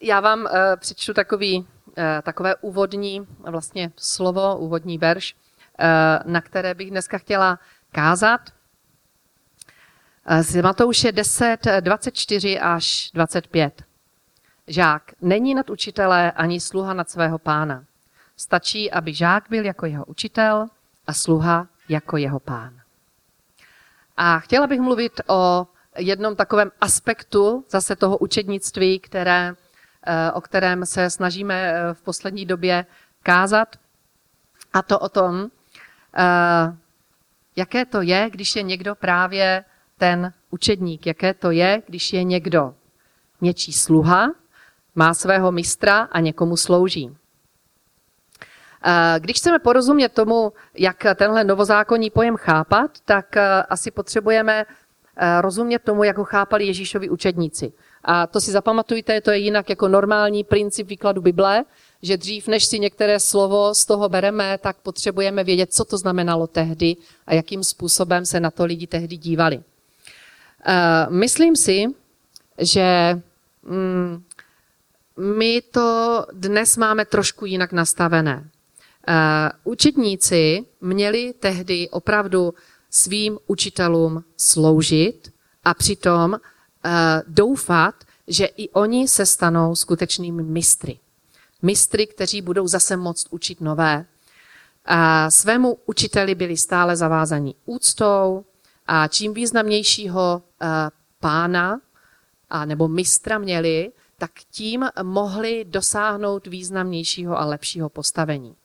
Já vám přečtu takové úvodní vlastně slovo, úvodní verš, na které bych dneska chtěla kázat. Z Matouše 10, 24 až 25. Žák není nad učitele ani sluha nad svého pána. Stačí, aby žák byl jako jeho učitel a sluha jako jeho pán. A chtěla bych mluvit o jednom takovém aspektu zase toho učednictví, o kterém se snažíme v poslední době kázat. A to o tom, jaké to je, když je někdo právě ten učedník. Jaké to je, když je někdo něčí sluha, má svého mistra a někomu slouží. Když chceme porozumět tomu, jak tenhle novozákonní pojem chápat, tak asi potřebujeme rozumět tomu, jak ho chápali Ježíšovi učedníci. A to si zapamatujte, to je jinak jako normální princip výkladu Bible, že dřív, než si některé slovo z toho bereme, tak potřebujeme vědět, co to znamenalo tehdy a jakým způsobem se na to lidi tehdy dívali. Myslím si, že my to dnes máme trošku jinak nastavené. Učedníci měli tehdy opravdu svým učitelům sloužit a přitom doufat, že i oni se stanou skutečnými mistry. Mistry, kteří budou zase moct učit nové. Svému učiteli byli stále zavázaní úctou a čím významnějšího pána nebo mistra měli, tak tím mohli dosáhnout významnějšího a lepšího postavení.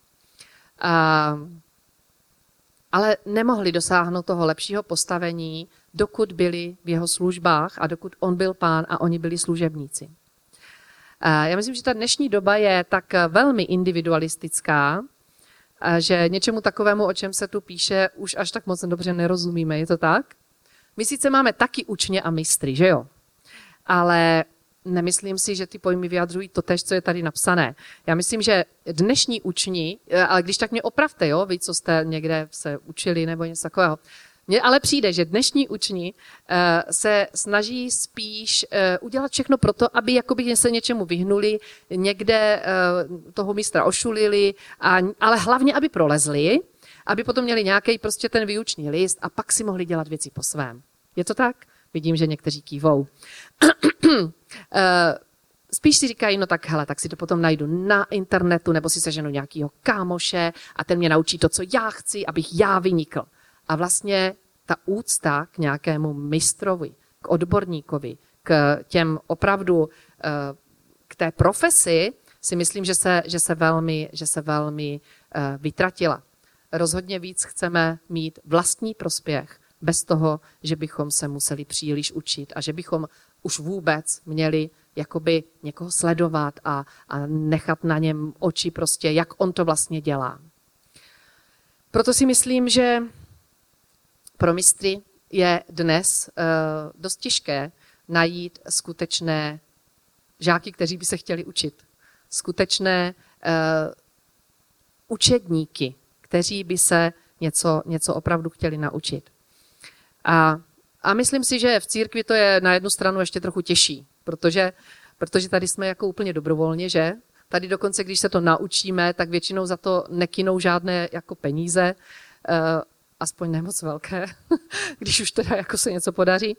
Ale nemohli dosáhnout toho lepšího postavení, dokud byli v jeho službách a dokud on byl pán a oni byli služebníci. Já myslím, že ta dnešní doba je tak velmi individualistická, že něčemu takovému, o čem se tu píše, už až tak moc dobře nerozumíme. Je to tak? My sice máme taky učně a mistry, že jo? Ale nemyslím si, že ty pojmy vyjadřují totéž, co je tady napsané. Já myslím, že dnešní učni, ale když tak mě opravte, jo, vy, co jste někde se učili nebo něco takového, mně ale přijde, že dnešní učni se snaží spíš udělat všechno pro to, aby jakoby se něčemu vyhnuli, někde toho mistra ošulili, ale hlavně, aby prolezli, aby potom měli nějaký prostě ten výučný list a pak si mohli dělat věci po svém. Je to tak? Vidím, že někteří kývou. Spíš si říkají, no tak hele, tak si to potom najdu na internetu, nebo si seženu nějakýho kámoše a ten mě naučí to, co já chci, abych já vynikl. A vlastně ta úcta k nějakému mistrovi, k odborníkovi, k těm opravdu, k té profesi, si myslím, že se velmi vytratila. Rozhodně víc chceme mít vlastní prospěch, bez toho, že bychom se museli příliš učit a že bychom už vůbec měli jakoby někoho sledovat a nechat na něm oči prostě, jak on to vlastně dělá. Proto si myslím, že pro mistry je dnes dost těžké najít skutečné žáky, kteří by se chtěli učit. Skutečné učedníky, kteří by se něco opravdu chtěli naučit. A myslím si, že v církvi to je na jednu stranu ještě trochu těžší, protože tady jsme jako úplně dobrovolně, že? Tady dokonce, když se to naučíme, tak většinou za to nekynou žádné jako peníze, aspoň ne moc velké, když už teda jako se něco podaří.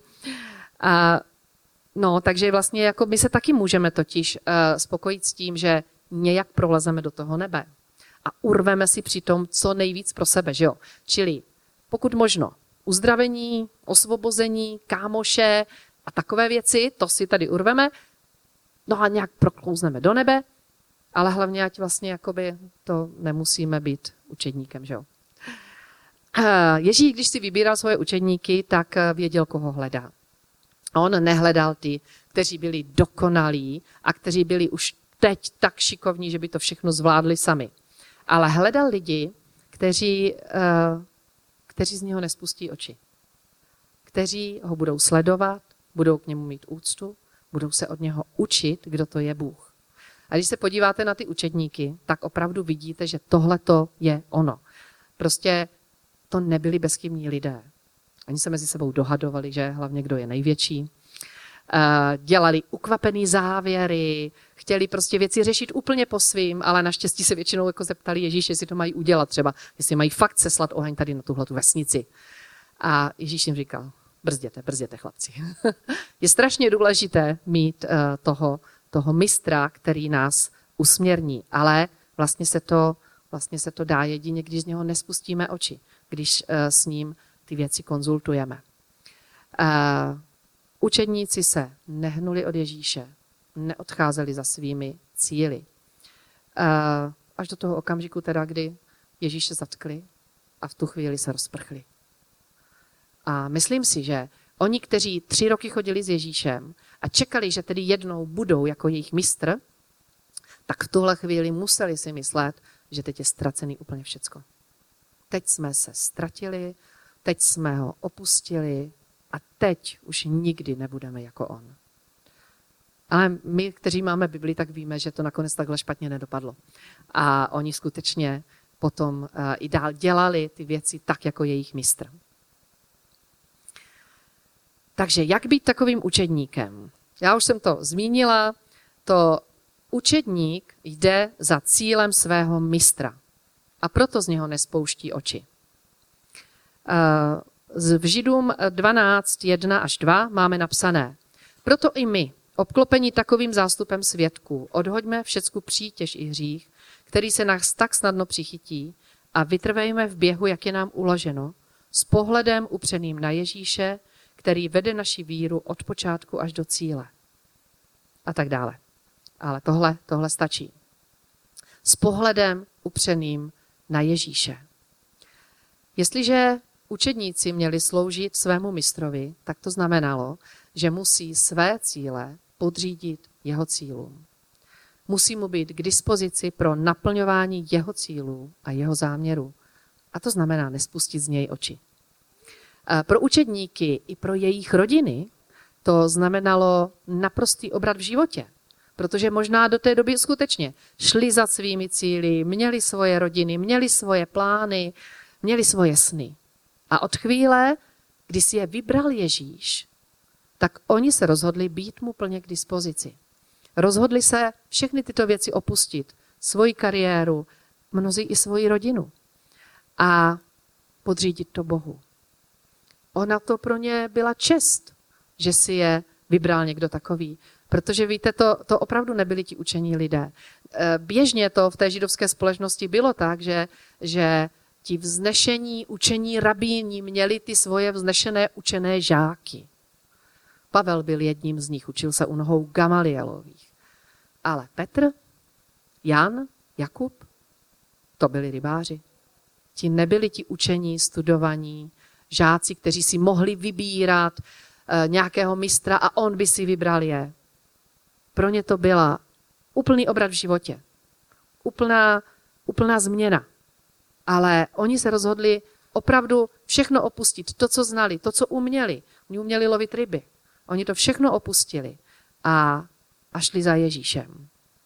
Takže vlastně jako my se taky můžeme totiž spokojit s tím, že nějak prolezeme do toho nebe a urveme si přitom co nejvíc pro sebe, že jo? Čili pokud možno uzdravení, osvobození, kámoše a takové věci, to si tady urveme, no a nějak proklouzneme do nebe, ale hlavně ať vlastně jakoby to nemusíme být učedníkem, že jo. Ježíš, když si vybíral svoje učedníky, tak věděl, koho hledá. On nehledal ty, kteří byli dokonalí a kteří byli už teď tak šikovní, že by to všechno zvládli sami. Ale hledal lidi, kteří z něho nespustí oči. Kteří ho budou sledovat, budou k němu mít úctu, budou se od něho učit, kdo to je Bůh. A když se podíváte na ty učedníky, tak opravdu vidíte, že tohleto je ono. Prostě to nebyli bezchybní lidé. Oni se mezi sebou dohadovali, že hlavně kdo je největší. dělali ukvapený závěry, chtěli prostě věci řešit úplně po svým, ale naštěstí se většinou jako zeptali Ježíše, jestli to mají udělat třeba, jestli mají fakt seslat oheň tady na tuhletu vesnici. A Ježíš jim říkal, brzděte chlapci. Je strašně důležité mít toho mistra, který nás usměrní, ale vlastně se to dá jedině, když z něho nespustíme oči, když s ním ty věci konzultujeme. Učedníci se nehnuli od Ježíše, neodcházeli za svými cíli. Až do toho okamžiku teda, kdy Ježíše zatkli a v tu chvíli se rozprchli. A myslím si, že oni, kteří 3 roky chodili s Ježíšem a čekali, že tedy jednou budou jako jejich mistr, tak v tuhle chvíli museli si myslet, že teď je ztracený úplně všecko. Teď jsme se ztratili, teď jsme ho opustili a teď už nikdy nebudeme jako on. Ale my, kteří máme Bibli, tak víme, že to nakonec takhle špatně nedopadlo. A oni skutečně potom i dál dělali ty věci tak, jako jejich mistr. Takže jak být takovým učedníkem? Já už jsem to zmínila, to učedník jde za cílem svého mistra a proto z něho nespouští oči. V Židům 12, 1 až 2 máme napsané: Proto i my, obklopení takovým zástupem svědků, odhoďme všecku přítěž i hřích, který se nás tak snadno přichytí, a vytrvejme v běhu, jak je nám uloženo, s pohledem upřeným na Ježíše, který vede naši víru od počátku až do cíle. A tak dále. Ale tohle stačí. S pohledem upřeným na Ježíše. Jestliže učedníci měli sloužit svému mistrovi, tak to znamenalo, že musí své cíle podřídit jeho cílům. Musí mu být k dispozici pro naplňování jeho cílů a jeho záměrů. A to znamená nespustit z něj oči. Pro učedníky i pro jejich rodiny to znamenalo naprostý obrat v životě. Protože možná do té doby skutečně šli za svými cíli, měli svoje rodiny, měli svoje plány, měli svoje sny. A od chvíle, kdy si je vybral Ježíš, tak oni se rozhodli být mu plně k dispozici. Rozhodli se všechny tyto věci opustit, svoji kariéru, mnozí i svoji rodinu a podřídit to Bohu. Ona to pro ně byla čest, že si je vybral někdo takový. Protože víte, to opravdu nebyli ti učení lidé. Běžně to v té židovské společnosti bylo tak, že ti vznešení učení rabíni měli ty svoje vznešené učené žáky. Pavel byl jedním z nich, učil se u nohou Gamalielových. Ale Petr, Jan, Jakub, to byli rybáři. Ti nebyli ti učení, studovaní, žáci, kteří si mohli vybírat nějakého mistra a on by si vybral je. Pro ně to byla úplný obrat v životě. Úplná změna. Ale oni se rozhodli opravdu všechno opustit. To, co znali, to, co uměli. Oni uměli lovit ryby. Oni to všechno opustili a šli za Ježíšem.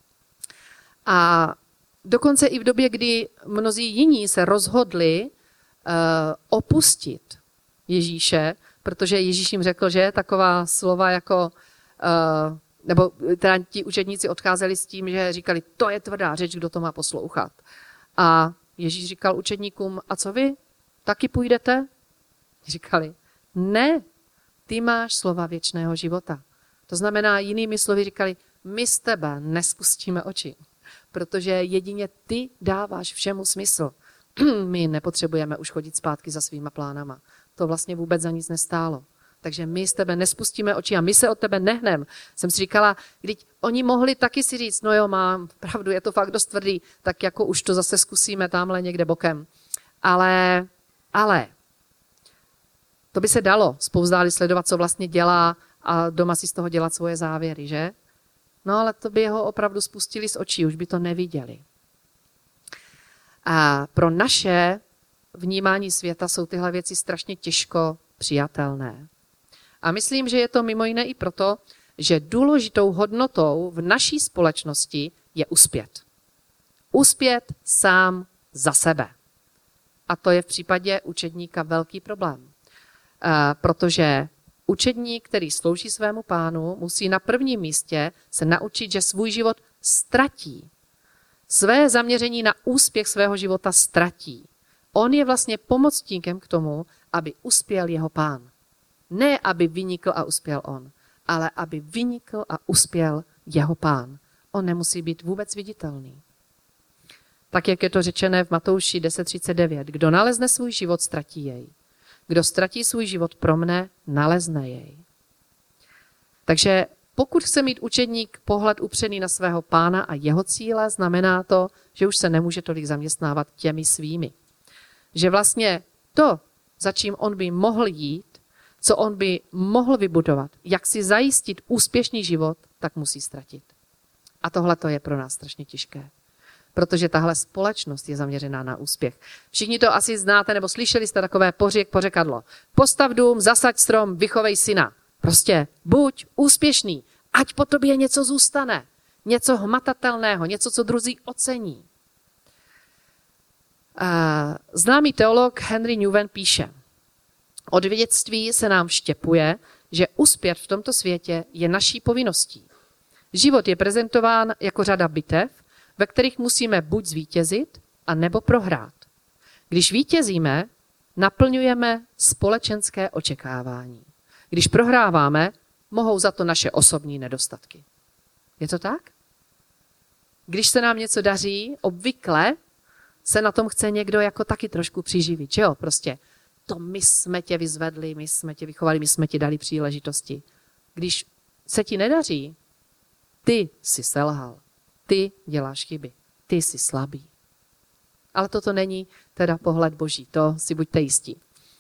A dokonce i v době, kdy mnozí jiní se rozhodli opustit Ježíše, protože Ježíš jim řekl, že taková slova jako, nebo teda ti učedníci odcházeli s tím, že říkali, to je tvrdá řeč, kdo to má poslouchat. A Ježíš říkal učedníkům, a co vy? Taky půjdete? Říkali, ne, ty máš slova věčného života. To znamená, jinými slovy říkali, my z tebe nespustíme oči, protože jedině ty dáváš všemu smysl. My nepotřebujeme už chodit zpátky za svýma plánama. To vlastně vůbec za nic nestálo. Takže my z tebe nespustíme oči a my se od tebe nehnem. Jsem si říkala, když oni mohli taky si říct, no jo, mám pravdu, je to fakt dost tvrdý, tak jako už to zase zkusíme tamhle někde bokem. Ale to by se dalo spouzdálí sledovat, co vlastně dělá a doma si z toho dělat svoje závěry, že? No ale to by ho opravdu spustili z očí, už by to neviděli. A pro naše vnímání světa jsou tyhle věci strašně těžko přijatelné. A myslím, že je to mimo jiné i proto, že důležitou hodnotou v naší společnosti je uspět. Uspět sám za sebe. A to je v případě učedníka velký problém. Protože Učedník, který slouží svému pánu, musí na prvním místě se naučit, že svůj život ztratí. Své zaměření na úspěch svého života ztratí. On je vlastně pomocníkem k tomu, aby uspěl jeho pán. Ne, aby vynikl a uspěl on, ale aby vynikl a uspěl jeho pán. On nemusí být vůbec viditelný. Tak, jak je to řečené v Matouši 10.39. Kdo nalezne svůj život, ztratí jej. Kdo ztratí svůj život pro mne, nalezne jej. Takže pokud chce mít učedník pohled upřený na svého pána a jeho cíle, znamená to, že už se nemůže tolik zaměstnávat těmi svými. Že vlastně to, za čím on by mohl jít, co on by mohl vybudovat, jak si zajistit úspěšný život, tak musí ztratit. A tohle to je pro nás strašně těžké. Protože tahle společnost je zaměřená na úspěch. Všichni to asi znáte nebo slyšeli jste takové pořekadlo. Postav dům, zasaď strom, vychovej syna. Prostě buď úspěšný, ať po tobě něco zůstane. Něco hmatatelného, něco, co druzí ocení. Známý teolog Henry Nouwen píše, od dětství se nám vštěpuje, že uspět v tomto světě je naší povinností. Život je prezentován jako řada bitev, ve kterých musíme buď zvítězit, a nebo prohrát. Když vítězíme, naplňujeme společenské očekávání. Když prohráváme, mohou za to naše osobní nedostatky. Je to tak? Když se nám něco daří, obvykle se na tom chce někdo jako taky trošku přiživit, že jo? Prostě to my jsme tě vyzvedli, my jsme tě vychovali, my jsme ti dali příležitosti. Když se ti nedaří, ty jsi selhal, ty děláš chyby, ty jsi slabý. Ale toto není teda pohled Boží, to si buďte jistí.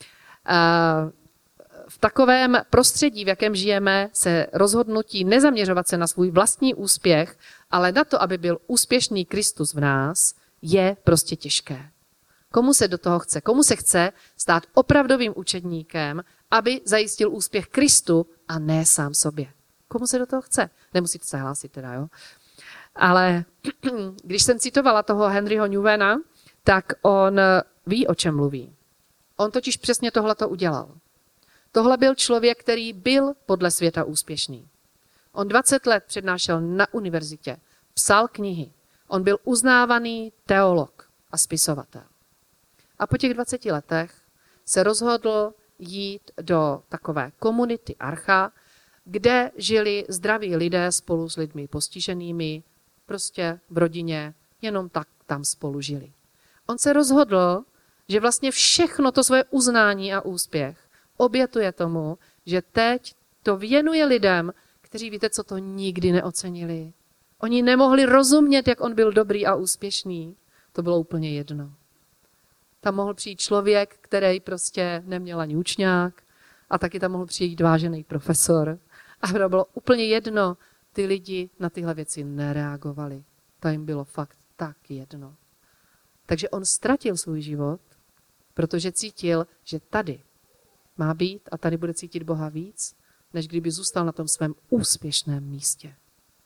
V takovém prostředí, v jakém žijeme, se rozhodnutí nezaměřovat se na svůj vlastní úspěch, ale na to, aby byl úspěšný Kristus v nás, je prostě těžké. Komu se do toho chce? Komu se chce stát opravdovým učedníkem, aby zajistil úspěch Kristu a ne sám sobě? Komu se do toho chce? Nemusíte se hlásit teda, jo? Ale když jsem citovala toho Henryho Nouwena, tak on ví, o čem mluví. On totiž přesně tohleto udělal. Tohle byl člověk, který byl podle světa úspěšný. On 20 let přednášel na univerzitě, psal knihy. On byl uznávaný teolog a spisovatel. A po těch 20 letech se rozhodl jít do takové komunity Archa, kde žili zdraví lidé spolu s lidmi postiženými, prostě v rodině, jenom tak tam spolu žili. On se rozhodl, že vlastně všechno to svoje uznání a úspěch obětuje tomu, že teď to věnuje lidem, kteří víte, co to nikdy neocenili. Oni nemohli rozumět, jak on byl dobrý a úspěšný. To bylo úplně jedno. Tam mohl přijít člověk, který prostě neměl ani učňák, a taky tam mohl přijít vážený profesor. A to bylo úplně jedno. Ty lidi na tyhle věci nereagovali. To jim bylo fakt tak jedno. Takže on ztratil svůj život, protože cítil, že tady má být a tady bude cítit Boha víc, než kdyby zůstal na tom svém úspěšném místě.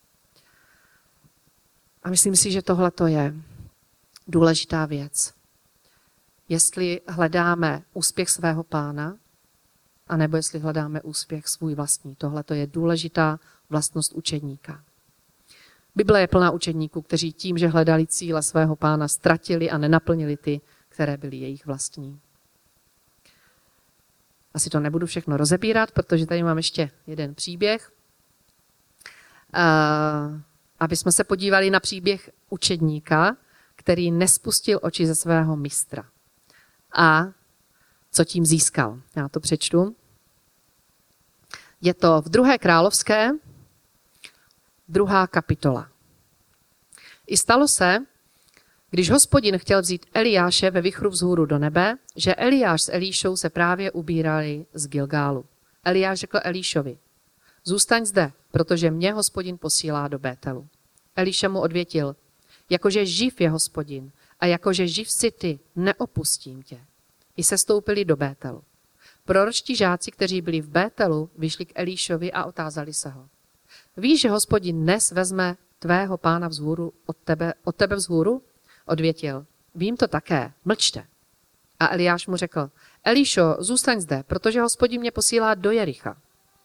A myslím si, že tohle to je důležitá věc. Jestli hledáme úspěch svého pána, anebo jestli hledáme úspěch svůj vlastní. Tohle to je důležitá vlastnost učedníka. Bible je plná učedníků, kteří tím, že hledali cíle svého pána, ztratili a nenaplnili ty, které byly jejich vlastní. Asi to nebudu všechno rozebírat, protože tady mám ještě jeden příběh. Aby jsme se podívali na příběh učedníka, který nespustil oči ze svého mistra. A co tím získal? Já to přečtu. Je to v 2. královské, 2. kapitola. I stalo se, když Hospodin chtěl vzít Eliáše ve vichru vzhůru do nebe, že Eliáš s Elíšou se právě ubírali z Gilgálu. Eliáš řekl Elíšovi, zůstaň zde, protože mě Hospodin posílá do Bételu. Elíša mu odvětil, jakože živ je Hospodin a jakože živ si ty, neopustím tě. I sestoupili do Bételu. Proročtí žáci, kteří byli v Bételu, vyšli k Elíšovi a otázali se ho. Víš, že Hospodin dnes vezme tvého pána vzhůru od tebe vzhůru? Odvětil, vím to také, mlčte. A Eliáš mu řekl, Elíšo, zůstaň zde, protože Hospodin mě posílá do Jericha.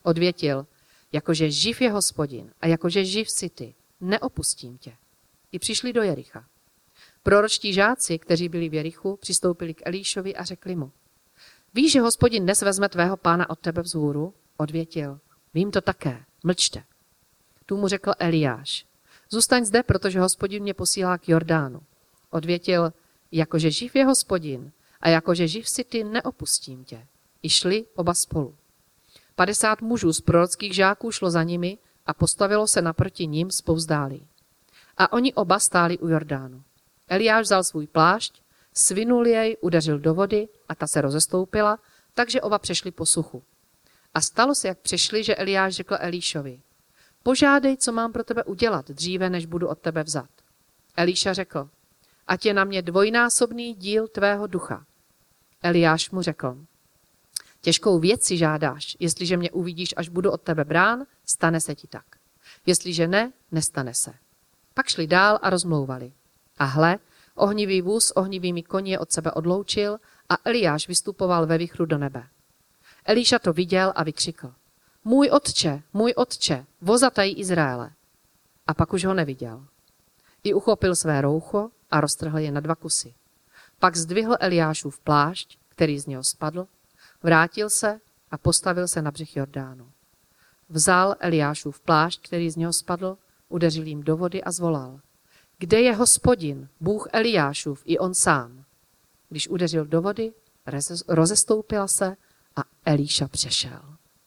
Odvětil, jakože živ je Hospodin a jakože živ si ty, neopustím tě. I přišli do Jericha. Proročtí žáci, kteří byli v Jerichu, přistoupili k Elíšovi a řekli mu, víš, že Hospodin dnes vezme tvého pána od tebe vzhůru? Odvětil, vím to také, mlčte. Tu mu řekl Eliáš, zůstaň zde, protože Hospodin mě posílá k Jordánu. Odvětil, jakože živ je Hospodin a jakože živ si ty, neopustím tě. I šli oba spolu. 50 mužů z prorockých žáků šlo za nimi a postavilo se naproti ním zpovzdálí. A oni oba stáli u Jordánu. Eliáš vzal svůj plášť, svinul jej, udeřil do vody a ta se rozestoupila, takže oba přešli po suchu. A stalo se, jak přešli, že Eliáš řekl Elíšovi, požádej, co mám pro tebe udělat, dříve, než budu od tebe vzat. Elíša řekl, ať je na mě dvojnásobný díl tvého ducha. Eliáš mu řekl, těžkou věc si žádáš, jestliže mě uvidíš, až budu od tebe brán, stane se ti tak. Jestliže ne, nestane se. Pak šli dál a rozmlouvali. A hle, ohnivý vůz s ohnivými koni je od sebe odloučil a Eliáš vystupoval ve vichru do nebe. Elíša to viděl a vykřikl. Můj otče, vozataj Izraele. A pak už ho neviděl. I uchopil své roucho a roztrhl je na 2 kusy. Pak zdvihl Eliášův plášť, který z něho spadl, vrátil se a postavil se na břeh Jordánu. Vzal Eliášův plášť, který z něho spadl, udeřil jim do vody a zvolal. Kde je Hospodin, Bůh Eliášův, i on sám? Když udeřil do vody, rozestoupila se a Elíša přešel.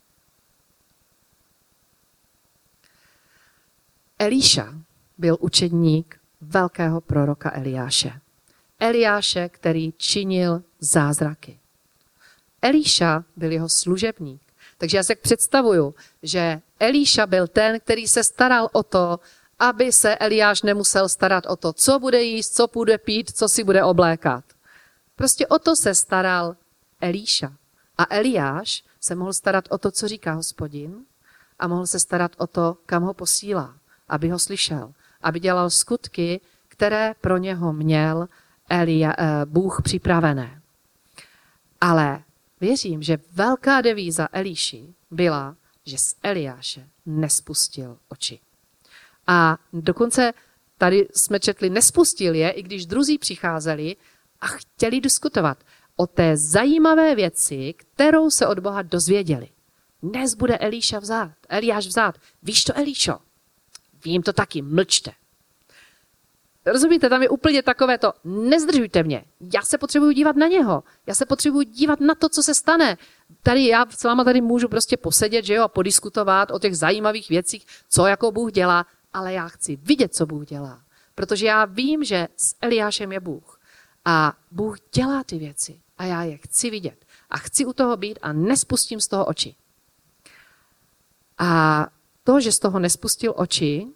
Elíša byl učedník velkého proroka Eliáše. Eliáše, který činil zázraky. Elíša byl jeho služebník. Takže já si představuju, že Elíša byl ten, který se staral o to, aby se Eliáš nemusel starat o to, co bude jíst, co bude pít, co si bude oblékat. Prostě o to se staral Elíša. A Eliáš se mohl starat o to, co říká Hospodin, a mohl se starat o to, kam ho posílá, aby ho slyšel, aby dělal skutky, které pro něho měl Bůh připravené. Ale věřím, že velká devíza Elíši byla, že z Eliáše nespustil oči. A dokonce tady jsme četli, nespustil je, i když druzí přicházeli a chtěli diskutovat o té zajímavé věci, kterou se od Boha dozvěděli. Dnes bude Eliáš vzát. Víš to, Elíšo? Vím to taky, mlčte. Rozumíte, tam je úplně takové to, nezdržujte mě, já se potřebuju dívat na něho, já se potřebuju dívat na to, co se stane. Tady já s váma tady můžu prostě posedět, že jo, a podiskutovat o těch zajímavých věcích, co jako Bůh dělá, ale já chci vidět, co Bůh dělá. Protože já vím, že s Eliášem je Bůh. A Bůh dělá ty věci a já je chci vidět. A chci u toho být a nespustím z toho oči. A to, že z toho nespustil oči,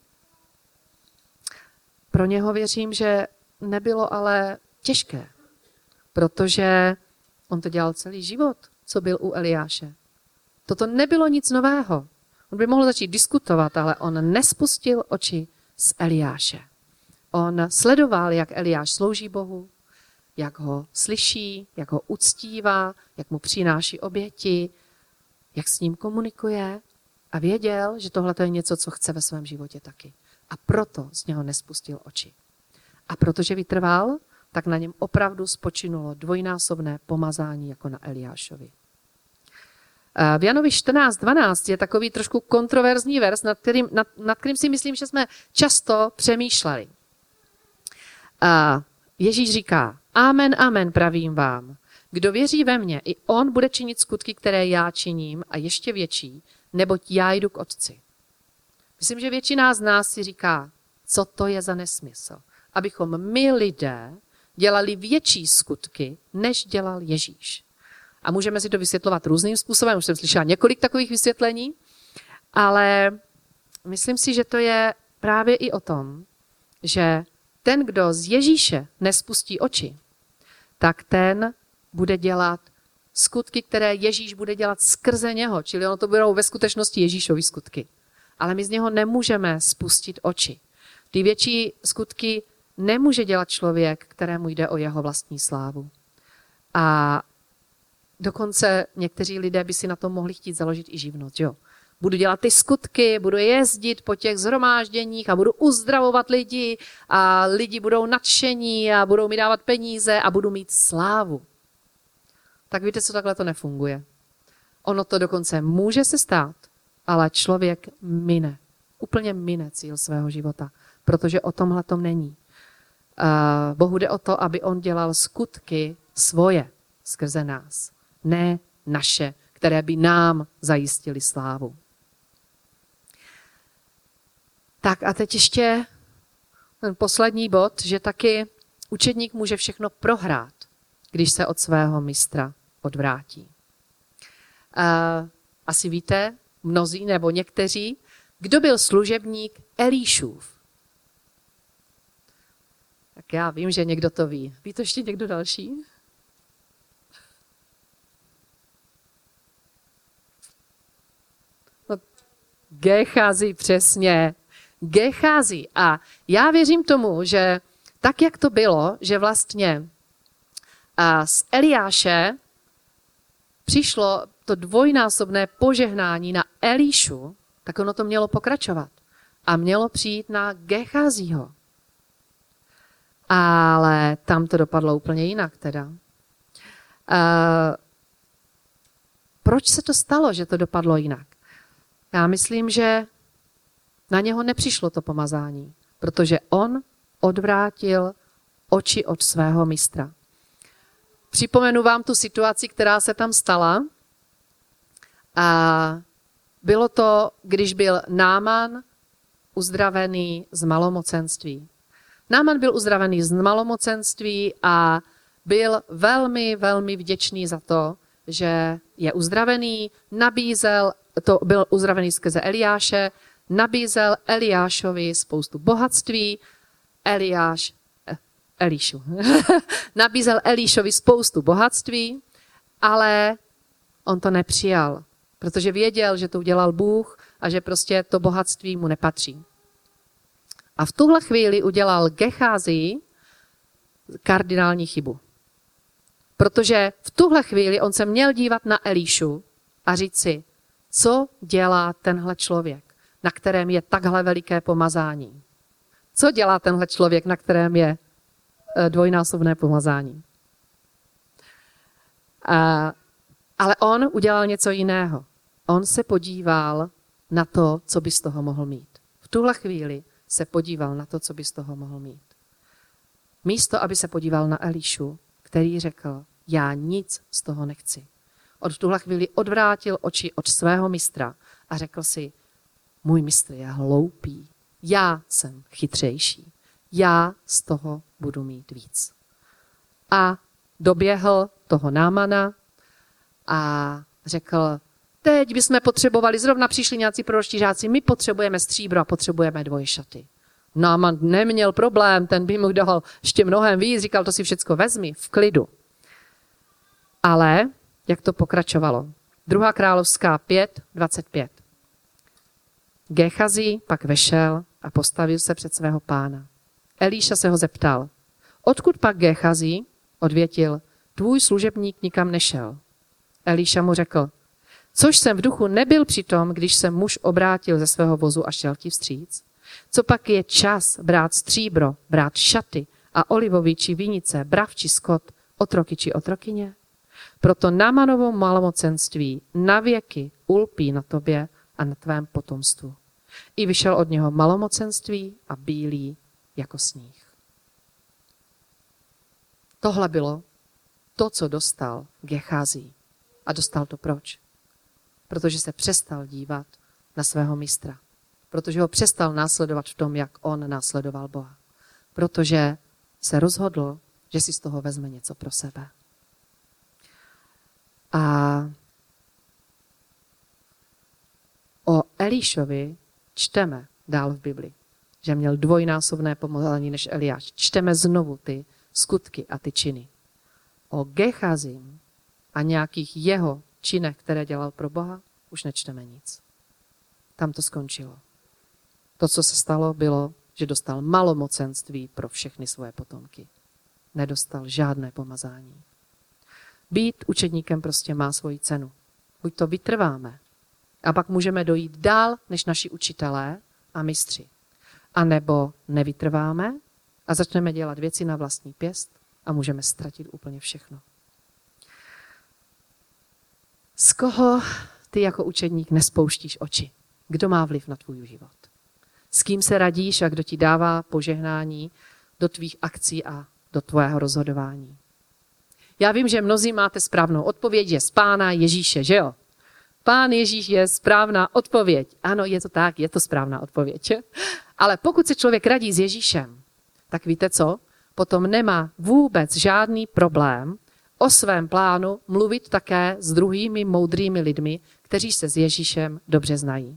pro něho věřím, že nebylo ale těžké, protože on to dělal celý život, co byl u Eliáše. Toto nebylo nic nového. On by mohl začít diskutovat, ale on nespustil oči z Eliáše. On sledoval, jak Eliáš slouží Bohu, jak ho slyší, jak ho uctívá, jak mu přináší oběti, jak s ním komunikuje a věděl, že tohle je něco, co chce ve svém životě taky. A proto z něho nespustil oči. A protože vytrval, tak na něm opravdu spočinulo dvojnásobné pomazání jako na Eliášovi. V Janovi 14:12 je takový trošku kontroverzní verš, nad kterým si myslím, že jsme často přemýšleli. Ježíš říká, amen, amen, pravím vám. Kdo věří ve mě, i on bude činit skutky, které já činím a ještě větší, neboť já jdu k Otci. Myslím, že většina z nás si říká, co to je za nesmysl. Abychom my lidé dělali větší skutky, než dělal Ježíš. A můžeme si to vysvětlovat různým způsobem, už jsem slyšela několik takových vysvětlení, ale myslím si, že to je právě i o tom, že ten, kdo z Ježíše nespustí oči, tak ten bude dělat skutky, které Ježíš bude dělat skrze něho, čili ono to budou ve skutečnosti Ježíšovy skutky. Ale my z něho nemůžeme spustit oči. Ty větší skutky nemůže dělat člověk, kterému jde o jeho vlastní slávu. A dokonce někteří lidé by si na tom mohli chtít založit i živnost. Jo? budu dělat ty skutky, budu jezdit po těch shromážděních a budu uzdravovat lidi a lidi budou nadšení a budou mi dávat peníze a budu mít slávu. Tak víte, co takhle to nefunguje. Ono to dokonce může se stát, ale člověk úplně mine cíl svého života, protože o tomhle tom není. Bohu jde o to, aby on dělal skutky svoje skrze nás, ne naše, které by nám zajistily slávu. Tak a teď ještě ten poslední bod, že taky učedník může všechno prohrát, když se od svého mistra odvrátí. Asi víte, mnozí nebo někteří, kdo byl služebník Elíšův. Tak já vím, že někdo to ví. Ví to ještě někdo další? No, Gehazi, přesně. Gehazi. A já věřím tomu, že tak, jak to bylo, že vlastně z Eliáše přišlo to dvojnásobné požehnání na Elíšu, tak ono to mělo pokračovat. A mělo přijít na Gehaziho. Ale tam to dopadlo úplně jinak teda. Proč se to stalo, že to dopadlo jinak? Já myslím, že na něho nepřišlo to pomazání, protože on odvrátil oči od svého mistra. Připomenu vám tu situaci, která se tam stala. A bylo to, když byl Náman uzdravený z malomocenství. Náman byl uzdravený z malomocenství a byl velmi, velmi vděčný za to, že je uzdravený, byl uzdravený skrze Eliáše, nabízel Eliášovi spoustu bohatství, nabízel Elíšovi spoustu bohatství, ale on to nepřijal, protože věděl, že to udělal Bůh a že prostě to bohatství mu nepatří. A v tuhle chvíli udělal Gehazi kardinální chybu. Protože v tuhle chvíli on se měl dívat na Elíšu a říct si, co dělá tenhle člověk, na kterém je takhle veliké pomazání. Co dělá tenhle člověk, na kterém je dvojnásobné pomazání. Ale on udělal něco jiného. On se podíval na to, co by z toho mohl mít. V tuhle chvíli se podíval na to, co by z toho mohl mít. Místo, aby se podíval na Elíšu, který řekl, já nic z toho nechci. Od tuhle chvíli odvrátil oči od svého mistra a řekl si, můj mistr je hloupý, já jsem chytřejší, já z toho budu mít víc. A doběhl toho Námana a řekl, teď bychom potřebovali, zrovna přišli nějací proročtí žáci, my potřebujeme stříbro a potřebujeme dvoje šaty. Náman neměl problém, ten by mu dal ještě mnohem víc, říkal, to si všecko vezmi, v klidu. Ale jak to pokračovalo? 2. královská 5:25. Gehazi pak vešel a postavil se před svého pána. Elíša se ho zeptal, odkud pak Gehazi? Odvětil, tvůj služebník nikam nešel. Elíša mu řekl, což jsem v duchu nebyl přitom, když se muž obrátil ze svého vozu a šel ti vstříc? Co pak je čas brát stříbro, brát šaty a olivový či vinice, brav či skot, otroky či otrokyně? Proto Námanovo malomocenství navěky ulpí na tobě a na tvém potomstvu. I vyšel od něho malomocenství a bílý jako sníh. Tohle bylo to, co dostal Gehazi. A dostal to proč? Protože se přestal dívat na svého mistra. Protože ho přestal následovat v tom, jak on následoval Boha. Protože se rozhodl, že si z toho vezme něco pro sebe. A o Elíšovi čteme dál v Bibli, že měl dvojnásobné pomazání než Eliáš. Čteme znovu ty skutky a ty činy. O Gehazim a nějakých jeho činech, které dělal pro Boha, už nečteme nic. Tam to skončilo. To, co se stalo, bylo, že dostal malomocenství pro všechny svoje potomky. Nedostal žádné pomazání. Být učedníkem prostě má svoji cenu. Buď to vytrváme, A pak můžeme dojít dál než naši učitelé a mistři. A nebo nevytrváme a začneme dělat věci na vlastní pěst a můžeme ztratit úplně všechno. Z koho ty jako učedník nespouštíš oči? Kdo má vliv na tvůj život? S kým se radíš a kdo ti dává požehnání do tvých akcí a do tvého rozhodování? Já vím, že mnozí máte správnou odpověď, je z Pána Ježíše, že jo? Pán Ježíš je správná odpověď. Ano, je to tak, je to správná odpověď. Ale pokud se člověk radí s Ježíšem, tak víte co? Potom nemá vůbec žádný problém o svém plánu mluvit také s druhými moudrými lidmi, kteří se s Ježíšem dobře znají.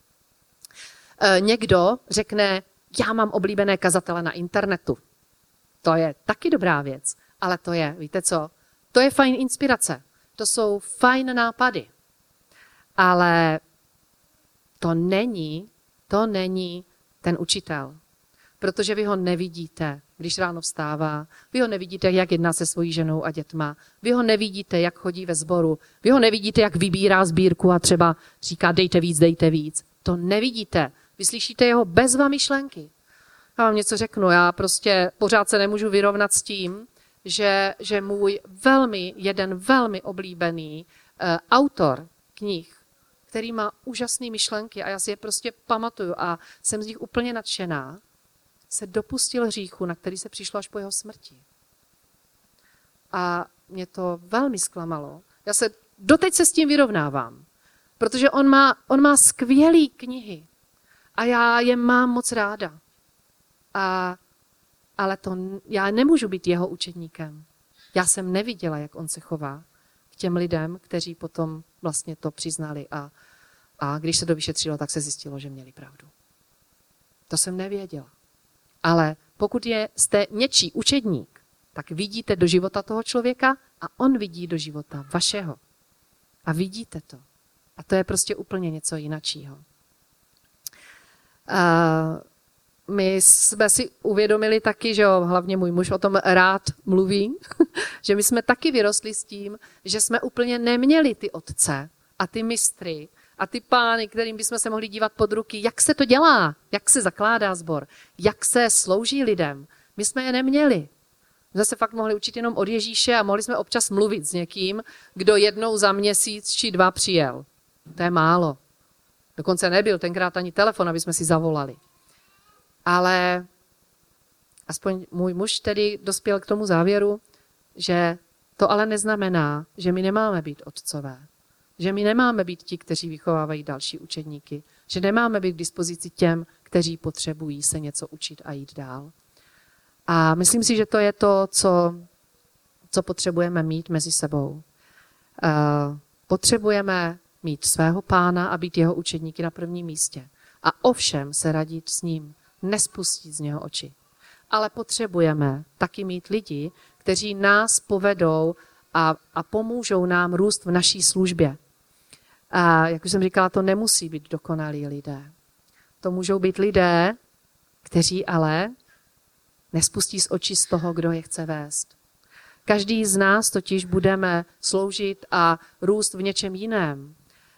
Někdo řekne, já mám oblíbené kazatele na internetu. To je taky dobrá věc, ale to je, víte co? To je fajn inspirace, to jsou fajn nápady. Ale to není ten učitel. Protože vy ho nevidíte, když ráno vstává. Vy ho nevidíte, jak jedná se svojí ženou a dětma. Vy ho nevidíte, jak chodí ve sboru. Vy ho nevidíte, jak vybírá sbírku a třeba říká dejte víc, dejte víc. To nevidíte. Vy slyšíte jeho bezva myšlenky. Já vám něco řeknu, já prostě pořád se nemůžu vyrovnat s tím, že můj jeden velmi oblíbený autor knih, který má úžasné myšlenky a já si je prostě pamatuju a jsem z nich úplně nadšená, se dopustil hříchu, na který se přišlo až po jeho smrti. A mě to velmi zklamalo. Doteď se s tím vyrovnávám, protože on má skvělé knihy a já je mám moc ráda. Ale já nemůžu být jeho učedníkem. Já jsem neviděla, jak on se chová k těm lidem, kteří potom vlastně to přiznali a když se to vyšetřilo, tak se zjistilo, že měli pravdu. To jsem nevěděla. Ale pokud jste něčí učedník, tak vidíte do života toho člověka a on vidí do života vašeho. A vidíte to. A to je prostě úplně něco jinačího. My jsme si uvědomili taky, že jo, hlavně můj muž o tom rád mluví, že my jsme taky vyrostli s tím, že jsme úplně neměli ty otce a ty mistry a ty pány, kterým bychom se mohli dívat pod ruky, jak se to dělá, jak se zakládá sbor, jak se slouží lidem. My jsme je neměli. My jsme se fakt mohli učit jenom od Ježíše a mohli jsme občas mluvit s někým, kdo jednou za měsíc či 2 přijel. To je málo. Dokonce nebyl tenkrát ani telefon, aby jsme si zavolali. Ale aspoň můj muž tedy dospěl k tomu závěru, že to ale neznamená, že my nemáme být otcové. Že my nemáme být ti, kteří vychovávají další učedníky. Že nemáme být k dispozici těm, kteří potřebují se něco učit a jít dál. A myslím si, že to je to, co potřebujeme mít mezi sebou. Potřebujeme mít svého pána a být jeho učedníky na prvním místě. A ovšem se radit s ním, nespustit z něho oči. Ale potřebujeme taky mít lidi, kteří nás povedou a pomůžou nám růst v naší službě. A jak už jsem říkala, to nemusí být dokonalí lidé. To můžou být lidé, kteří ale nespustí z očí z toho, kdo je chce vést. Každý z nás totiž budeme sloužit a růst v něčem jiném.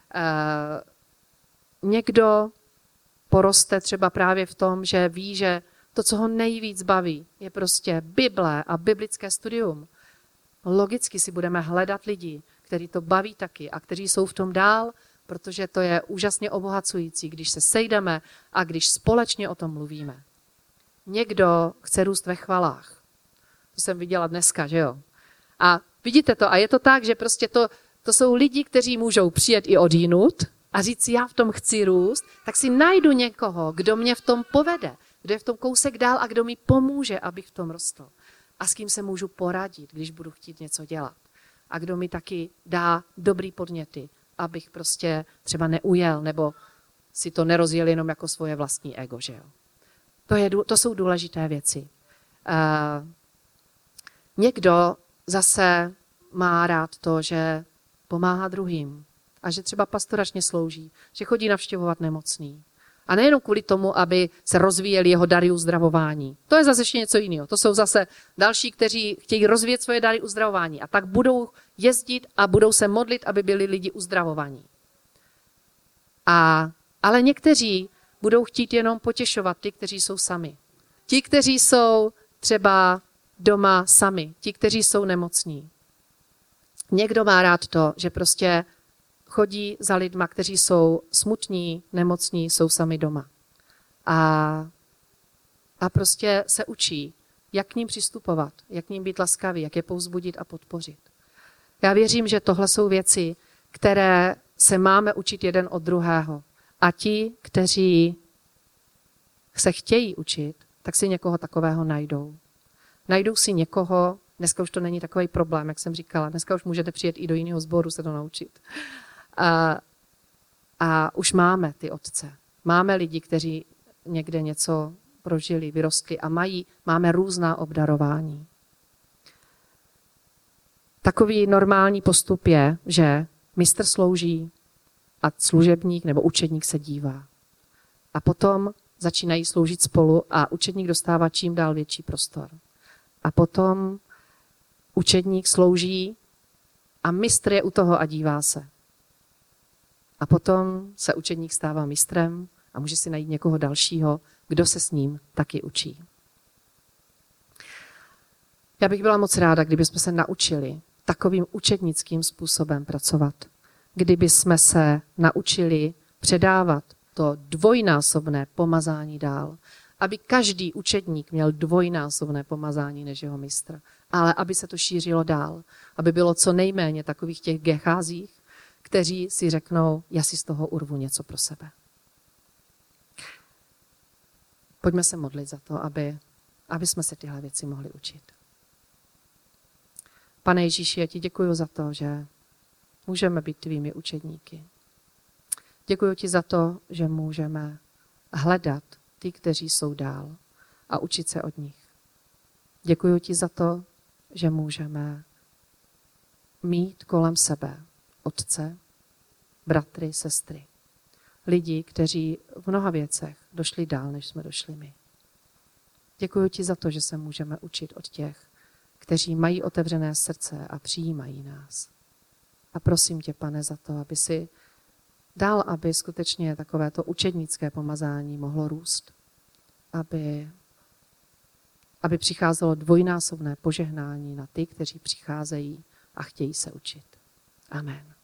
Někdo poroste třeba právě v tom, že ví, že to, co ho nejvíc baví, je prostě Bible a biblické studium. Logicky si budeme hledat lidi, kteří to baví taky a kteří jsou v tom dál, protože to je úžasně obohacující, když se sejdeme a když společně o tom mluvíme. Někdo chce růst ve chvalách. To jsem viděla dneska, že jo? A vidíte to, a je to tak, že prostě to jsou lidi, kteří můžou přijet i odjinud a říct si, já v tom chci růst, tak si najdu někoho, kdo mě v tom povede, kdo je v tom kousek dál a kdo mi pomůže, abych v tom rostl. A s kým se můžu poradit, když budu chtít něco dělat. A kdo mi taky dá dobrý podněty, abych prostě třeba neujel, nebo si to nerozjel jenom jako svoje vlastní ego, že jo. To jsou důležité věci. Někdo zase má rád to, že pomáhá druhým a že třeba pastoračně slouží, že chodí navštěvovat nemocný. A nejenom kvůli tomu, aby se rozvíjeli jeho dary uzdravování. To je zase ještě něco jiného. To jsou zase další, kteří chtějí rozvíjet svoje dary uzdravování. A tak budou jezdit a budou se modlit, aby byli lidi uzdravovaní. Ale někteří budou chtít jenom potěšovat ty, kteří jsou sami. Ti, kteří jsou třeba doma sami, ti, kteří jsou nemocní. Někdo má rád to, že prostě chodí za lidma, kteří jsou smutní, nemocní, jsou sami doma. A prostě se učí, jak k ním přistupovat, jak k ním být laskavý, jak je povzbudit a podpořit. Já věřím, že tohle jsou věci, které se máme učit jeden od druhého. A ti, kteří se chtějí učit, tak si někoho takového najdou. Najdou si někoho, dneska už to není takový problém, jak jsem říkala, dneska už můžete přijet i do jiného sboru se to naučit. A už máme ty otce. Máme lidi, kteří někde něco prožili, vyrostli a máme různá obdarování. Takový normální postup je, že mistr slouží a služebník nebo učedník se dívá. A potom začínají sloužit spolu a učedník dostává čím dál větší prostor. A potom učedník slouží a mistr je u toho a dívá se. A potom se učedník stává mistrem a může si najít někoho dalšího, kdo se s ním taky učí. Já bych byla moc ráda, kdybychom se naučili takovým učednickým způsobem pracovat. Kdyby jsme se naučili předávat to dvojnásobné pomazání dál. Aby každý učedník měl dvojnásobné pomazání než jeho mistr. Ale aby se to šířilo dál. Aby bylo co nejméně takových těch gecházích, kteří si řeknou, já si z toho urvu něco pro sebe. Pojďme se modlit za to, aby jsme se tyhle věci mohli učit. Pane Ježíši, já ti děkuji za to, že můžeme být tvými učedníky. Děkuji ti za to, že můžeme hledat ty, kteří jsou dál a učit se od nich. Děkuji ti za to, že můžeme mít kolem sebe otce, bratry, sestry. Lidi, kteří v mnoha věcech došli dál, než jsme došli my. Děkuji ti za to, že se můžeme učit od těch, kteří mají otevřené srdce a přijímají nás. A prosím tě, Pane, za to, aby si dal, aby skutečně takovéto učednické pomazání mohlo růst. Aby přicházelo dvojnásobné požehnání na ty, kteří přicházejí a chtějí se učit. Amen.